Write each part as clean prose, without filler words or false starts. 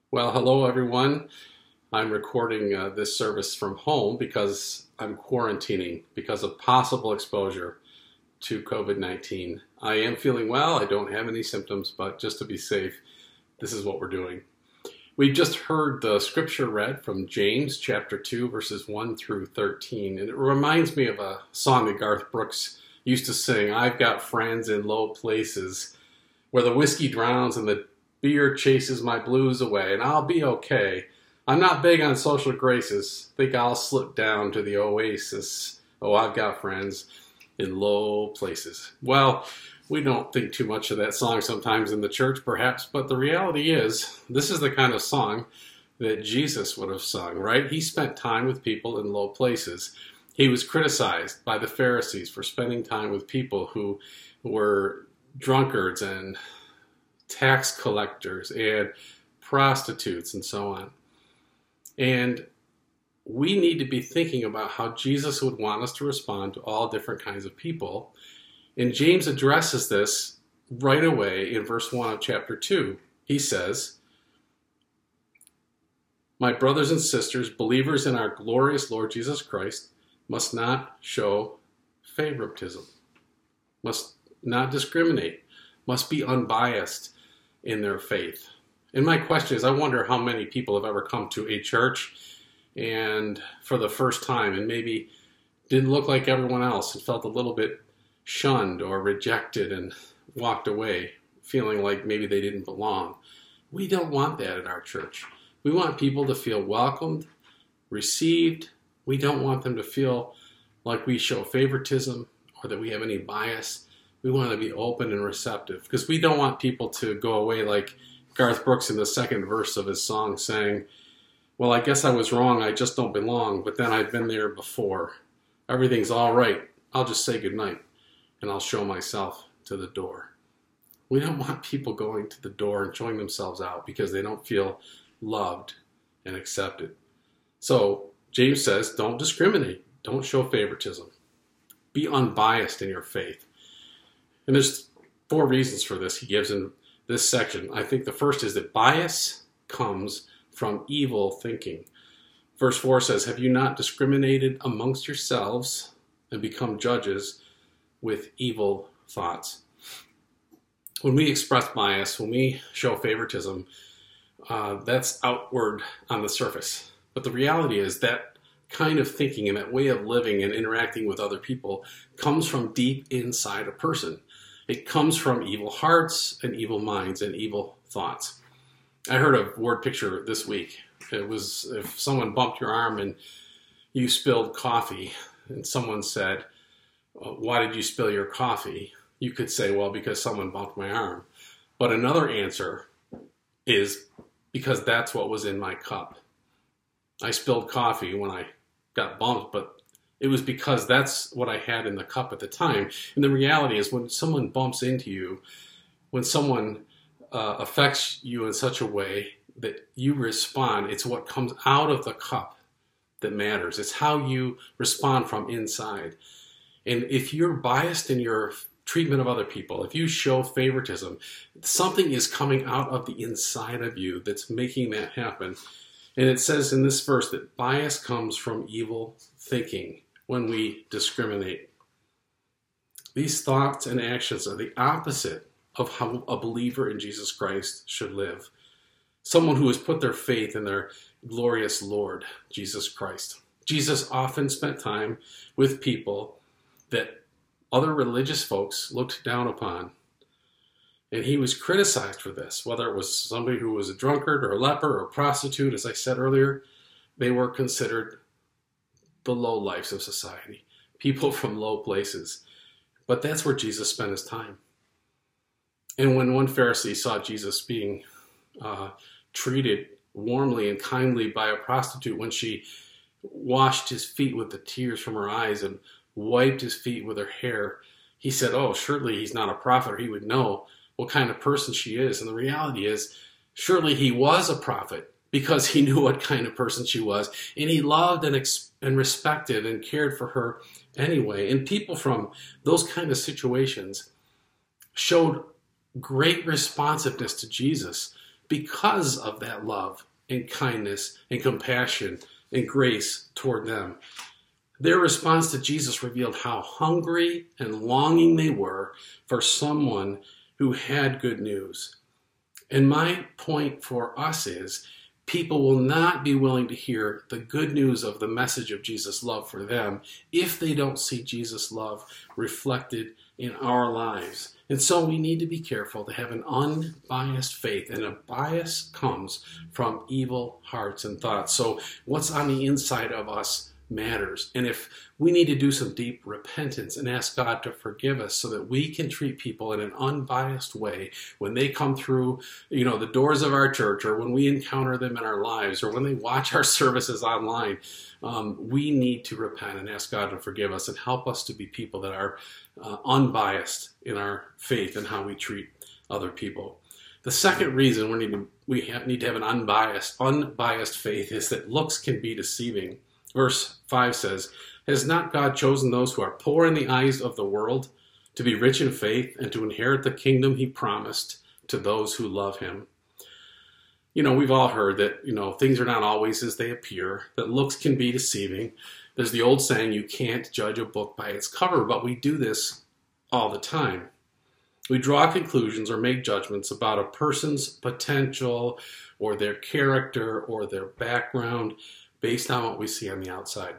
Well, hello everyone. I'm recording this service from home because I'm quarantining because of possible exposure to COVID-19. I am feeling well. I don't have any symptoms, but just to be safe, this is what we're doing. We just heard the scripture read from James chapter 2, verses 1 through 13, and it reminds me of a song that Garth Brooks used to sing. I've got friends in low places where the whiskey drowns and the beer chases my blues away, and I'll be okay. I'm not big on social graces. Think I'll slip down to the oasis. Oh, I've got friends in low places. Well, we don't think too much of that song sometimes in the church, perhaps, but the reality is, this is the kind of song that Jesus would have sung, right? He spent time with people in low places. He was criticized by the Pharisees for spending time with people who were drunkards and tax collectors and prostitutes and so on. And we need to be thinking about how Jesus would want us to respond to all different kinds of people. And James addresses this right away in verse 1 of chapter 2. He says, "My brothers and sisters, believers in our glorious Lord Jesus Christ, must not show favoritism, must not discriminate, must be unbiased in their faith." And my question is, I wonder how many people have ever come to a church and for the first time and maybe didn't look like everyone else and felt a little bit shunned or rejected and walked away feeling like maybe they didn't belong. We don't want that at our church. We want people to feel welcomed, received. We don't want them to feel like we show favoritism or that we have any bias. We want to be open and receptive because we don't want people to go away like Garth Brooks in the second verse of his song saying, "Well, I guess I was wrong. I just don't belong, but then I've been there before. Everything's all right. I'll just say goodnight and I'll show myself to the door." We don't want people going to the door and showing themselves out because they don't feel loved and accepted. So James says, don't discriminate. Don't show favoritism. Be unbiased in your faith. And there's 4 reasons for this he gives in this section. I think the first is that bias comes from evil thinking. Verse 4 says, "Have you not discriminated amongst yourselves and become judges with evil thoughts?" When we express bias, when we show favoritism, that's outward on the surface. But the reality is that kind of thinking and that way of living and interacting with other people comes from deep inside a person. It comes from evil hearts and evil minds and evil thoughts. I heard a word picture this week. It was if someone bumped your arm and you spilled coffee and someone said, "Why did you spill your coffee?" You could say, "Well, because someone bumped my arm." But another answer is because that's what was in my cup. I spilled coffee when I got bumped, but it was because that's what I had in the cup at the time. And the reality is when someone bumps into you, when someone affects you in such a way that you respond, it's what comes out of the cup that matters. It's how you respond from inside. And if you're biased in your treatment of other people, if you show favoritism, something is coming out of the inside of you that's making that happen. And it says in this verse that bias comes from evil thinking when we discriminate. These thoughts and actions are the opposite of how a believer in Jesus Christ should live. Someone who has put their faith in their glorious Lord, Jesus Christ. Jesus often spent time with people that other religious folks looked down upon. And he was criticized for this, whether it was somebody who was a drunkard or a leper or a prostitute. As I said earlier, they were considered the low lives of society, people from low places. But that's where Jesus spent his time. And when one Pharisee saw Jesus being treated warmly and kindly by a prostitute when she washed his feet with the tears from her eyes and wiped his feet with her hair, he said, "Oh, surely he's not a prophet, or he would know what kind of person she is." And the reality is, surely he was a prophet because he knew what kind of person she was. And he loved and respected and cared for her anyway. And people from those kind of situations showed great responsiveness to Jesus because of that love and kindness and compassion and grace toward them. Their response to Jesus revealed how hungry and longing they were for someone who had good news. And my point for us is, people will not be willing to hear the good news of the message of Jesus' love for them if they don't see Jesus' love reflected in our lives. And so we need to be careful to have an unbiased faith, and a bias comes from evil hearts and thoughts. So what's on the inside of us matters. And if we need to do some deep repentance and ask God to forgive us so that we can treat people in an unbiased way when they come through, the doors of our church, or when we encounter them in our lives, or when they watch our services online, we need to repent and ask God to forgive us and help us to be people that are unbiased in our faith and how we treat other people. The second reason we need to have an unbiased faith is that looks can be deceiving. Verse 5 says, "Has not God chosen those who are poor in the eyes of the world to be rich in faith and to inherit the kingdom he promised to those who love him?" We've all heard that, things are not always as they appear, that looks can be deceiving. There's the old saying, you can't judge a book by its cover, but we do this all the time. We draw conclusions or make judgments about a person's potential or their character or their background based on what we see on the outside.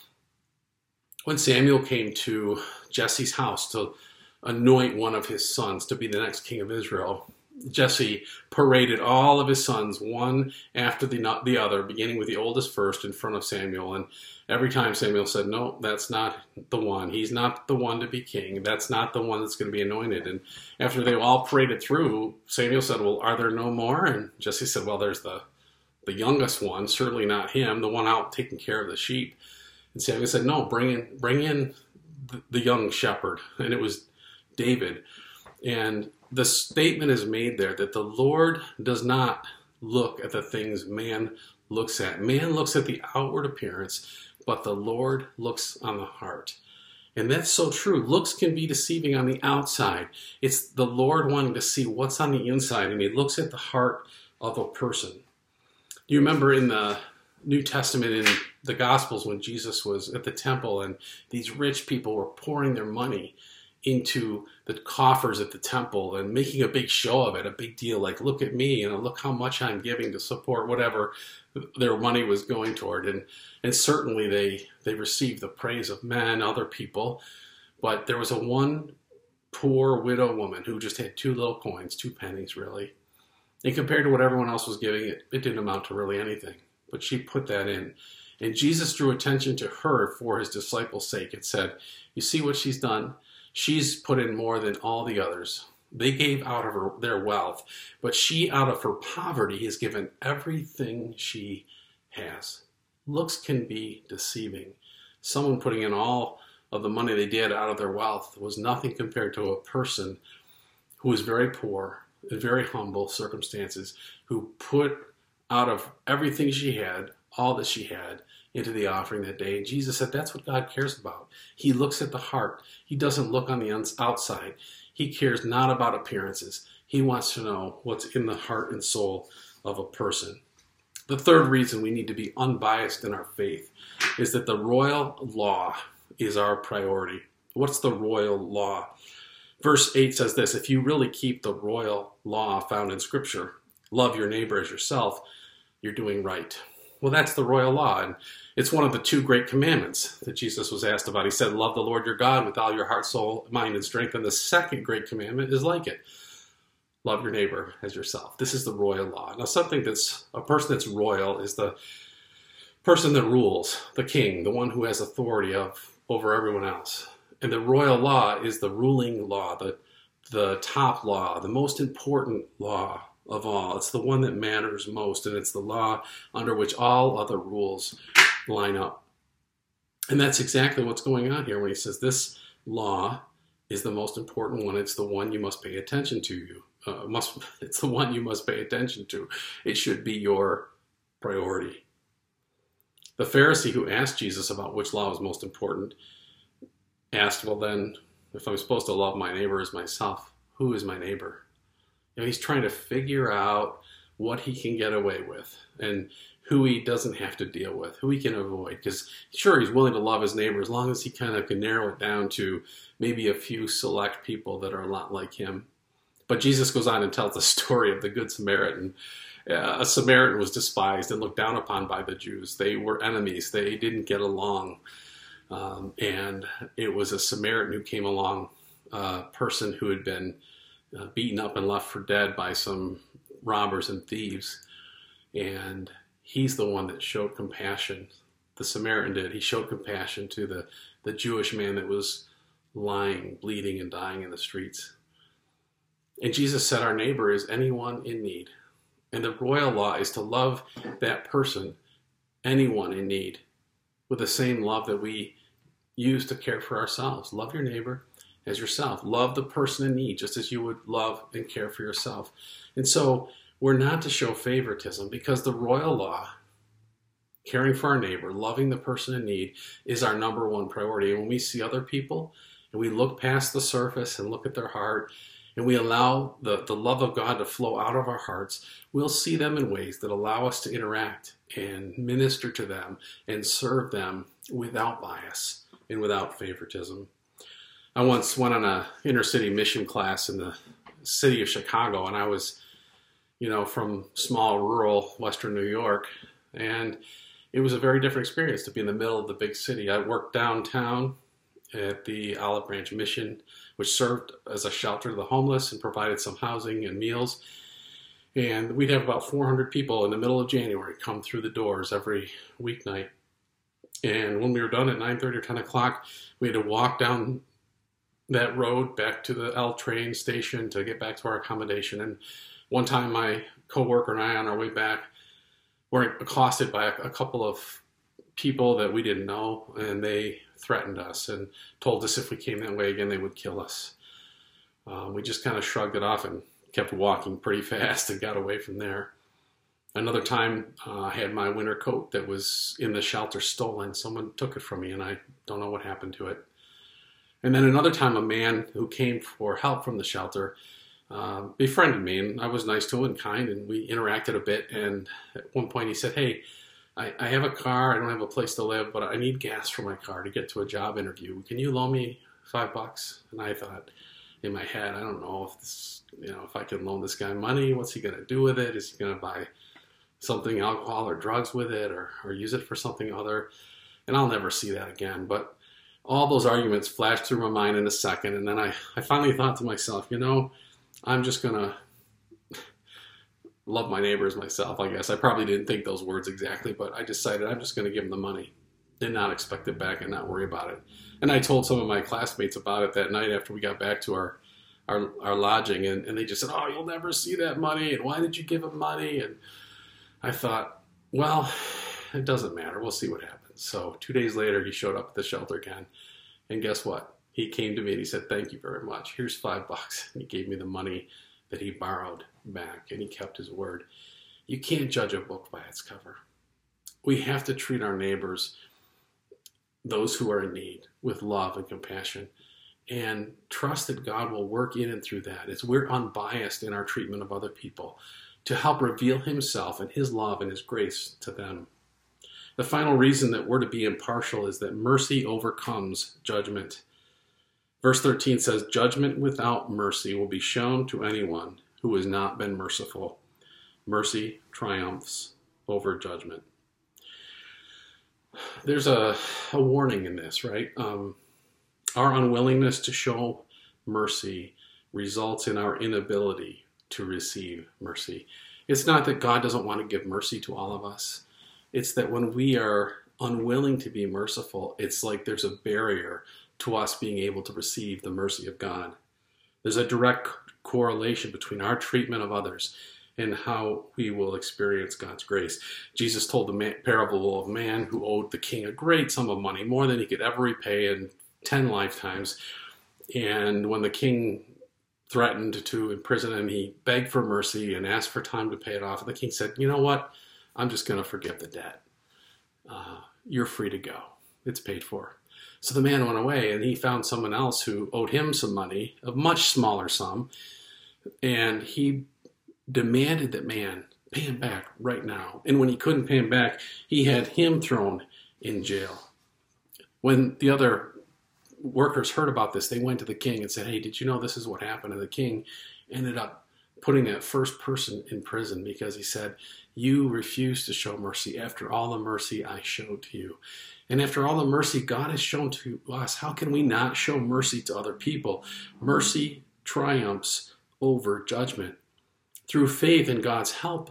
When Samuel came to Jesse's house to anoint one of his sons to be the next king of Israel, Jesse paraded all of his sons, one after the other, beginning with the oldest first, in front of Samuel. And every time Samuel said, "No, that's not the one. He's not the one to be king. That's not the one that's going to be anointed." And after they all paraded through, Samuel said, "Well, are there no more?" And Jesse said, "Well, there's the youngest one, certainly not him, the one out taking care of the sheep." And Samuel said, "No, bring in the young shepherd." And it was David. And the statement is made there that the Lord does not look at the things man looks at. Man looks at the outward appearance, but the Lord looks on the heart. And that's so true. Looks can be deceiving on the outside. It's the Lord wanting to see what's on the inside, and he looks at the heart of a person. You remember in the New Testament, in the Gospels, when Jesus was at the temple and these rich people were pouring their money into the coffers at the temple and making a big show of it, a big deal, like, look at me, look how much I'm giving to support whatever their money was going toward. And certainly they received the praise of men, other people, but there was one poor widow woman who just had 2 little coins, 2 pennies really. And compared to what everyone else was giving, it didn't amount to really anything. But she put that in. And Jesus drew attention to her for his disciples' sake. It said, "You see what she's done? She's put in more than all the others. They gave out of their wealth, but she, out of her poverty, has given everything she has." Looks can be deceiving. Someone putting in all of the money they did out of their wealth was nothing compared to a person who was very poor, in very humble circumstances, who put out of everything she had, all that she had, into the offering that day. And Jesus said that's what God cares about. He looks at the heart. He doesn't look on the outside. He cares not about appearances. He wants to know what's in the heart and soul of a person. The third reason we need to be unbiased in our faith is that the royal law is our priority. What's the royal law? Verse 8 says this: "If you really keep the royal law found in Scripture, love your neighbor as yourself, you're doing right." Well, that's the royal law, and it's one of the 2 great commandments that Jesus was asked about. He said, "Love the Lord your God with all your heart, soul, mind, and strength." And the second great commandment is like it: love your neighbor as yourself. This is the royal law. Now, a person that's royal is the person that rules, the king, the one who has authority over everyone else. And the royal law is the ruling law, the top law, the most important law of all. It's the one that matters most, and it's the law under which all other rules line up. And that's exactly what's going on here when he says this law is the most important one. It's the one you must pay attention to. It's the one you must pay attention to. It should be your priority. The Pharisee who asked Jesus about which law was most important asked, "Well then, if I'm supposed to love my neighbor as myself, who is my neighbor?" He's trying to figure out what he can get away with and who he doesn't have to deal with, who he can avoid. Because sure, he's willing to love his neighbor as long as he kind of can narrow it down to maybe a few select people that are a lot like him. But Jesus goes on and tells the story of the Good Samaritan. A Samaritan was despised and looked down upon by the Jews. They were enemies. They didn't get along. And it was a Samaritan who came along, a person who had been beaten up and left for dead by some robbers and thieves. And he's the one that showed compassion. The Samaritan did. He showed compassion to the Jewish man that was lying, bleeding, and dying in the streets. And Jesus said our neighbor is anyone in need. And the royal law is to love that person, anyone in need, with the same love that we use to care for ourselves. Love your neighbor as yourself. Love the person in need just as you would love and care for yourself. And so we're not to show favoritism because the royal law, caring for our neighbor, loving the person in need, is our number one priority. And when we see other people and we look past the surface and look at their heart, and we allow the love of God to flow out of our hearts, we'll see them in ways that allow us to interact and minister to them and serve them without bias and without favoritism. I once went on a inner city mission class in the city of Chicago, and I was, from small rural Western New York, and it was a very different experience to be in the middle of the big city. I worked downtown at the Olive Branch Mission, which served as a shelter to the homeless and provided some housing and meals. And we'd have about 400 people in the middle of January come through the doors every weeknight. And when we were done at 9:30 or 10 o'clock, we had to walk down that road back to the L train station to get back to our accommodation. And one time my coworker and I, on our way back, were accosted by a couple of people that we didn't know, and they threatened us and told us if we came that way again, they would kill us. We just kind of shrugged it off and kept walking pretty fast and got away from there. Another time, I had my winter coat that was in the shelter stolen. Someone took it from me, and I don't know what happened to it. And then another time, a man who came for help from the shelter befriended me, and I was nice to him and kind, and we interacted a bit. And at one point, he said, "Hey, I have a car. I don't have a place to live, but I need gas for my car to get to a job interview. Can you loan me $5?" And I thought in my head, I don't know if this, if I can loan this guy money, what's he going to do with it? Is he going to buy something, alcohol or drugs with it, or use it for something other? And I'll never see that again. But all those arguments flashed through my mind in a second. And then I finally thought to myself, I'm just going to love my neighbors myself, I guess. I probably didn't think those words exactly, but I decided I'm just going to give them the money. Did not expect it back and not worry about it. And I told some of my classmates about it that night after we got back to our lodging, and they just said, "Oh, you'll never see that money, and why did you give him money?" And I thought, well, it doesn't matter. We'll see what happens. So 2 days later, he showed up at the shelter again, and guess what? He came to me and he said, "Thank you very much. Here's $5." And he gave me the money that he borrowed back, and he kept his word. You can't judge a book by its cover. We have to treat our neighbors, those who are in need, with love and compassion, and trust that God will work in and through that as we're unbiased in our treatment of other people to help reveal himself and his love and his grace to them. The final reason that we're to be impartial is that mercy overcomes judgment. Verse 13 says, "Judgment without mercy will be shown to anyone who has not been merciful. Mercy triumphs over judgment." There's a warning in this, right? Our unwillingness to show mercy results in our inability to receive mercy. It's not that God doesn't want to give mercy to all of us. It's that when we are unwilling to be merciful, it's like there's a barrier to us being able to receive the mercy of God. There's a direct correlation between our treatment of others and how we will experience God's grace. Jesus told the parable of a man who owed the king a great sum of money, more than he could ever repay in 10 lifetimes. And when the king threatened to imprison him, he begged for mercy and asked for time to pay it off. And the king said, "You know what? I'm just going to forgive the debt. You're free to go. It's paid for." So the man went away, and he found someone else who owed him some money, a much smaller sum, and he demanded that man Pay him back right now. And when he couldn't pay him back, he had him thrown in jail. When the other workers heard about this, they went to the king and said, hey, did you know this is what happened? And the king ended up putting that first person in prison because he said, you refused to show mercy after all the mercy I showed to you. And after all the mercy God has shown to us, how can we not show mercy to other people? Mercy triumphs over judgment. Through faith in God's help,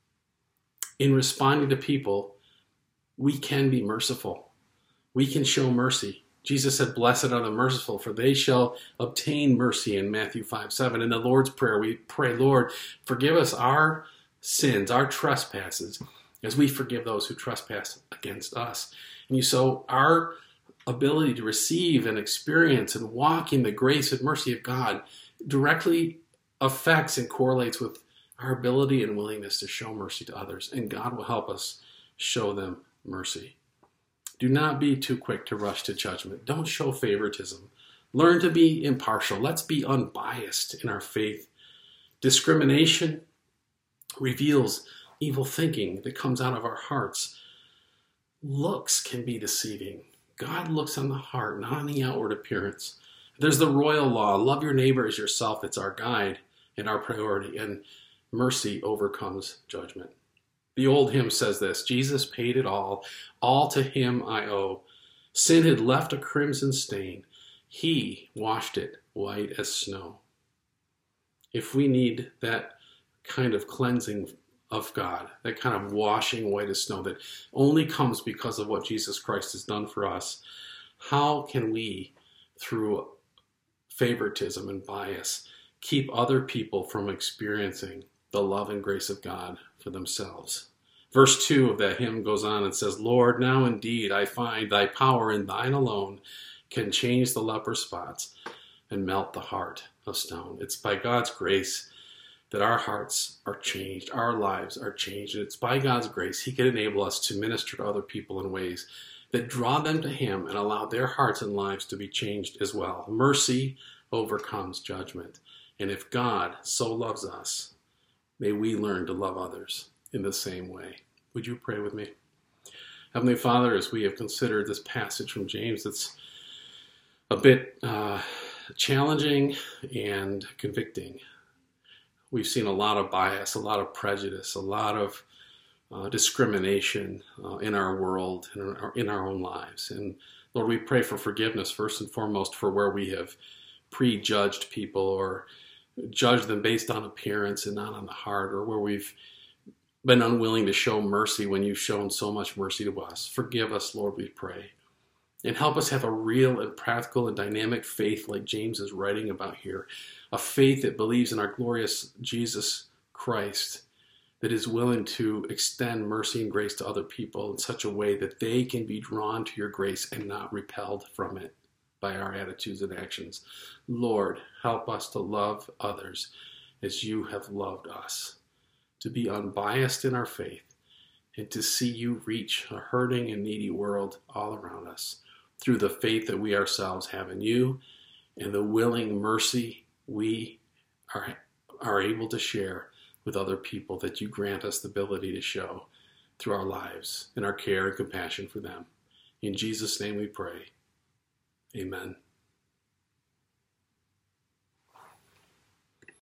in responding to people, we can be merciful. We can show mercy. Jesus said, blessed are the merciful, for they shall obtain mercy in Matthew 5:7. In the Lord's Prayer, we pray, Lord, forgive us our sins, our trespasses, as we forgive those who trespass against us. And so our ability to receive and experience and walk in the grace and mercy of God directly affects and correlates with our ability and willingness to show mercy to others. And God will help us show them mercy. Do not be too quick to rush to judgment. Don't show favoritism. Learn to be impartial. Let's be unbiased in our faith. Discrimination reveals evil thinking that comes out of our hearts. Looks can be deceiving. God looks on the heart, not on the outward appearance. There's the royal law. Love your neighbor as yourself. It's our guide and our priority. And mercy overcomes judgment. The old hymn says this, Jesus paid it all to him I owe. Sin had left a crimson stain. He washed it white as snow. If we need that kind of cleansing of God, that kind of washing white as snow that only comes because of what Jesus Christ has done for us, how can we, through favoritism and bias, keep other people from experiencing the love and grace of God for themselves? Verse 2 of that hymn goes on and says, Lord, now indeed I find thy power in thine alone can change the leper spots and melt the heart of stone. It's by God's grace that our hearts are changed, our lives are changed. And it's by God's grace He can enable us to minister to other people in ways that draw them to Him and allow their hearts and lives to be changed as well. Mercy overcomes judgment. And if God so loves us, may we learn to love others in the same way. Would you pray with me? Heavenly Father, as we have considered this passage from James, it's a bit challenging and convicting. We've seen a lot of bias, a lot of prejudice, a lot of discrimination in our world and in our own lives. And Lord, we pray for forgiveness first and foremost for where we have prejudged people or judged them based on appearance and not on the heart, or where we've been unwilling to show mercy when you've shown so much mercy to us. Forgive us, Lord, we pray. And help us have a real and practical and dynamic faith like James is writing about here. A faith that believes in our glorious Jesus Christ, that is willing to extend mercy and grace to other people in such a way that they can be drawn to your grace and not repelled from it by our attitudes and actions. Lord, help us to love others as you have loved us, to be unbiased in our faith, and to see you reach a hurting and needy world all around us through the faith that we ourselves have in you and the willing mercy we are able to share with other people that you grant us the ability to show through our lives and our care and compassion for them. In Jesus' name we pray. Amen.